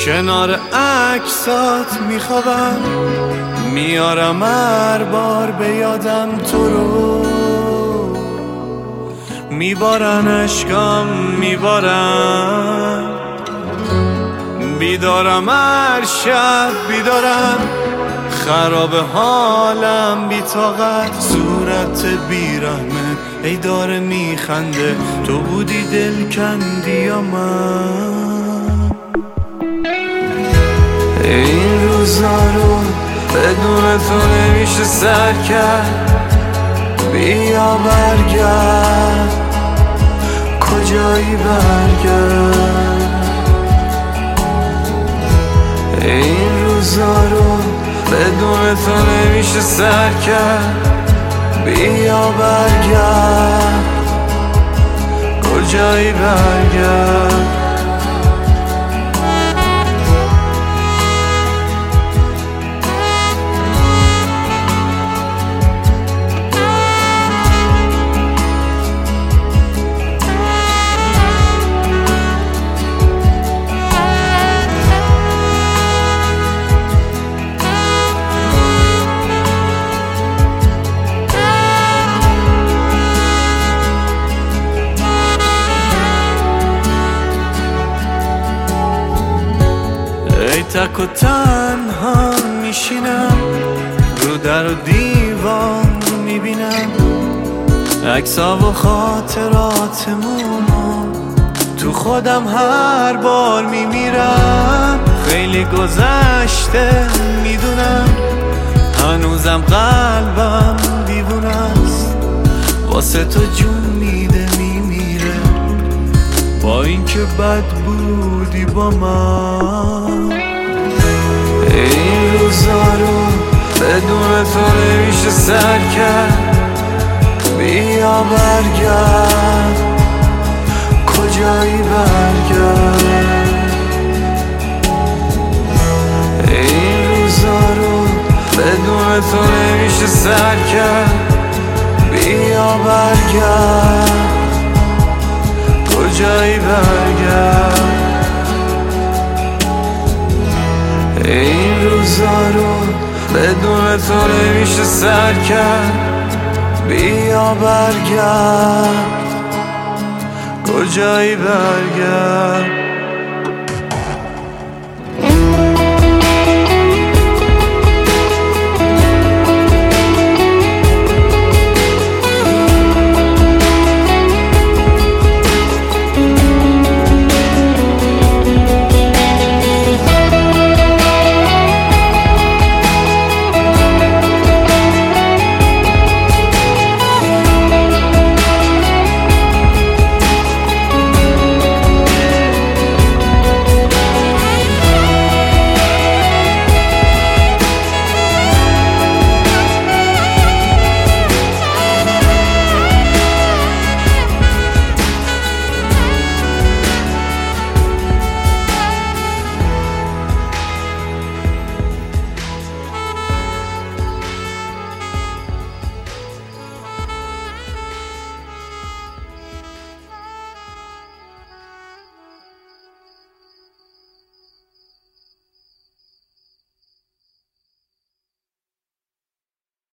کنار عکسات میخوابم، میارم هر بار به یادم تو رو، میبارن اشکام میبارن، بیدارم هر شب بیدارم، خراب حالم بی طاقت، صورت بیرحمه ای داره میخنده، تو بودی دل کندی یا من؟ این روزا رو بدون تو نمیشه سر کرد، بیا برگرد، کجایی برگرد؟ این روزا رو بدون تو نمیشه سر کرد، بیا برگرد، کجایی برگرد؟ ای تک و تنها میشینم، رو در و دیوان میبینم، عکس‌ها و خاطراتمونو تو خودم هر بار میمیرم. خیلی گذشته میدونم، هنوزم قلبم دیوونه است، واسه تو جون میده میمیره، با اینکه بد بودی با من. این روزا رو بدون تو نمیشه سر کرد، بیا برگرد، کجایی برگرد؟ این روزا رو بدون تو نمیشه سر کرد، بیا برگرد، کجایی برگرد؟ این روزا رو بدون تو نمیشه سر کرد، بیا برگرد، کجایی برگرد؟